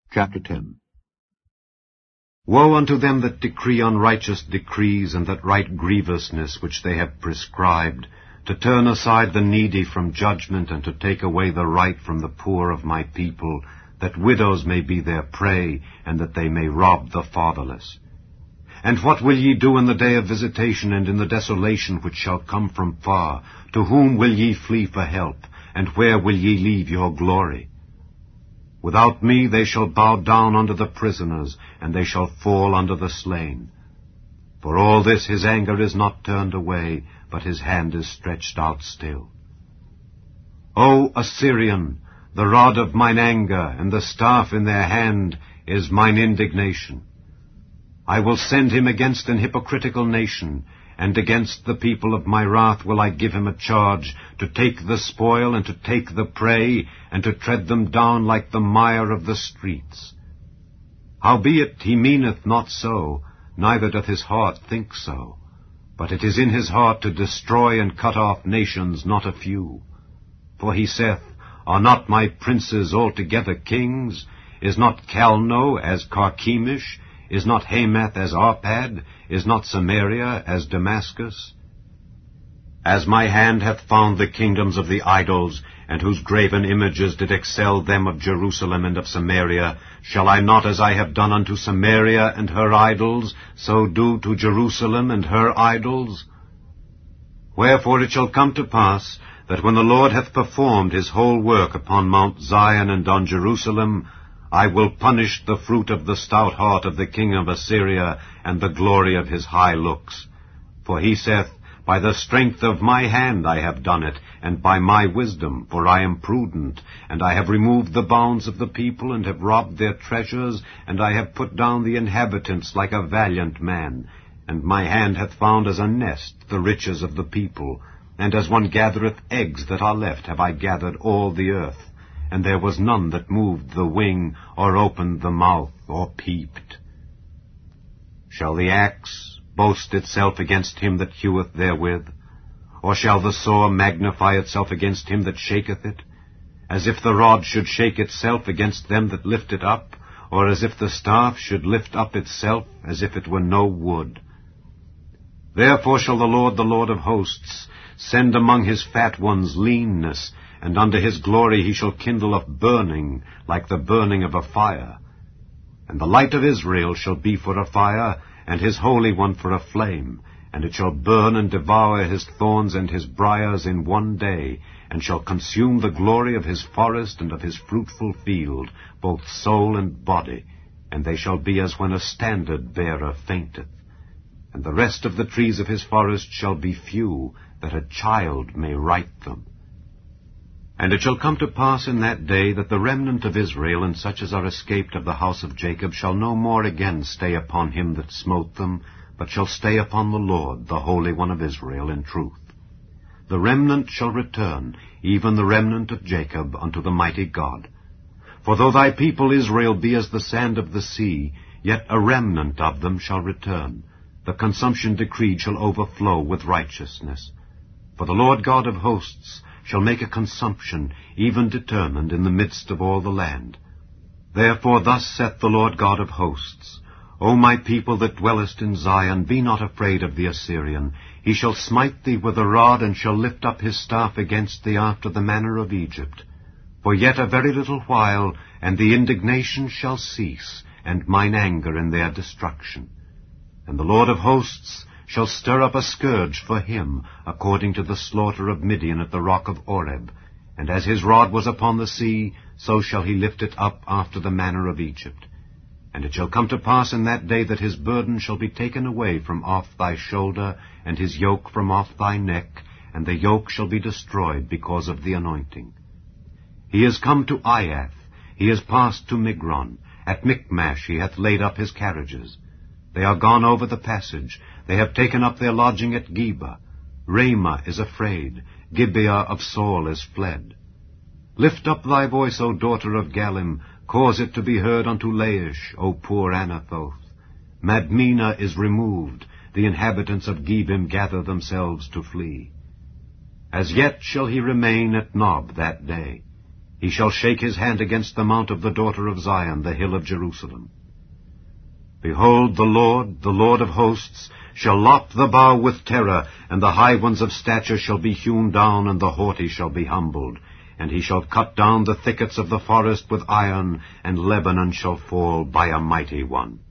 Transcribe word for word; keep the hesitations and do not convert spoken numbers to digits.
Chapter ten. Woe unto them that decree unrighteous decrees, and that write grievousness which they have prescribed, to turn aside the needy from judgment, and to take away the right from the poor of my people, that widows may be their prey, and that they may rob the fatherless. And what will ye do in the day of visitation, and in the desolation which shall come from far? To whom will ye flee for help, and where will ye leave your glory? Without me they shall bow down under the prisoners, and they shall fall under the slain. For all this his anger is not turned away, but his hand is stretched out still. O Assyrian, the rod of mine anger, and the staff in their hand is mine indignation. I will send him against an hypocritical nation, and against the people of my wrath will I give him a charge, to take the spoil, and to take the prey, and to tread them down like the mire of the streets. Howbeit he meaneth not so, neither doth his heart think so. But it is in his heart to destroy and cut off nations, not a few. For he saith, Are not my princes altogether kings? Is not Calno as Carchemish? Is not Hamath as Arpad? Is not Samaria as Damascus? As my hand hath found the kingdoms of the idols, and whose graven images did excel them of Jerusalem and of Samaria, shall I not, as I have done unto Samaria and her idols, so do to Jerusalem and her idols? Wherefore it shall come to pass, that when the Lord hath performed his whole work upon Mount Zion and on Jerusalem, I will punish the fruit of the stout heart of the king of Assyria, and the glory of his high looks. For he saith, By the strength of my hand I have done it, and by my wisdom, for I am prudent, and I have removed the bounds of the people, and have robbed their treasures, and I have put down the inhabitants like a valiant man. And my hand hath found as a nest the riches of the people, and as one gathereth eggs that are left have I gathered all the earth. And there was none that moved the wing, or opened the mouth, or peeped. Shall the axe boast itself against him that heweth therewith? Or shall the saw magnify itself against him that shaketh it? As if the rod should shake itself against them that lift it up, or as if the staff should lift up itself, as if it were no wood. Therefore shall the Lord, the Lord of hosts, send among his fat ones leanness, and unto his glory he shall kindle a burning, like the burning of a fire. And the light of Israel shall be for a fire, and his Holy One for a flame, and it shall burn and devour his thorns and his briars in one day, and shall consume the glory of his forest and of his fruitful field, both soul and body, and they shall be as when a standard-bearer fainteth. And the rest of the trees of his forest shall be few, that a child may write them. And it shall come to pass in that day that the remnant of Israel, and such as are escaped of the house of Jacob, shall no more again stay upon him that smote them, but shall stay upon the Lord, the Holy One of Israel, in truth. The remnant shall return, even the remnant of Jacob, unto the mighty God. For though thy people Israel be as the sand of the sea, yet a remnant of them shall return. The consumption decreed shall overflow with righteousness. For the Lord God of hosts shall make a consumption, even determined in the midst of all the land. Therefore thus saith the Lord God of hosts, O my people that dwellest in Zion, be not afraid of the Assyrian. He shall smite thee with a rod, and shall lift up his staff against thee after the manner of Egypt. For yet a very little while, and the indignation shall cease, and mine anger in their destruction. And the Lord of hosts shall stir up a scourge for him, according to the slaughter of Midian at the rock of Oreb. And as his rod was upon the sea, so shall he lift it up after the manner of Egypt. And it shall come to pass in that day that his burden shall be taken away from off thy shoulder, and his yoke from off thy neck, and the yoke shall be destroyed because of the anointing. He is come to Aiath, he is passed to Migron. At Michmash he hath laid up his carriages. They are gone over the passage. They have taken up their lodging at Geba. Ramah is afraid. Gibeah of Saul is fled. Lift up thy voice, O daughter of Galim. Cause it to be heard unto Laish, O poor Anathoth. Madmenah is removed. The inhabitants of Gebim gather themselves to flee. As yet shall he remain at Nob that day. He shall shake his hand against the mount of the daughter of Zion, the hill of Jerusalem. Behold, the Lord, the Lord of hosts, shall lop the bough with terror, and the high ones of stature shall be hewn down, and the haughty shall be humbled. And he shall cut down the thickets of the forest with iron, and Lebanon shall fall by a mighty one.